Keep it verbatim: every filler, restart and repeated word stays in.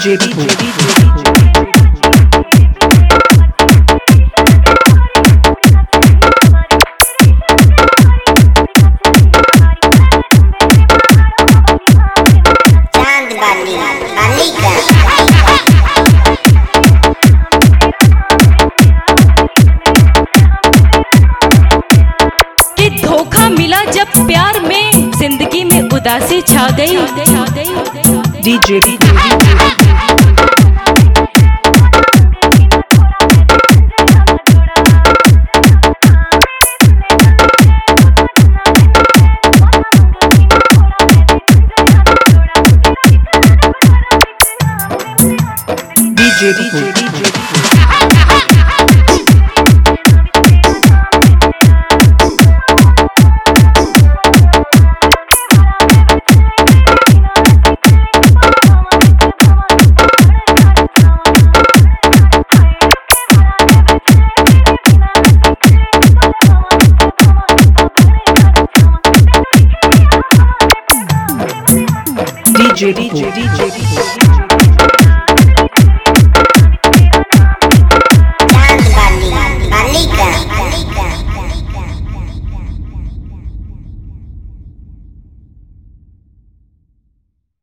DJ DJ चांद बाली बाली का कि धोखा मिला जब प्यार में, जिंदगी में उदासी छा गई। DJ DJ DJ DJ DJ DJ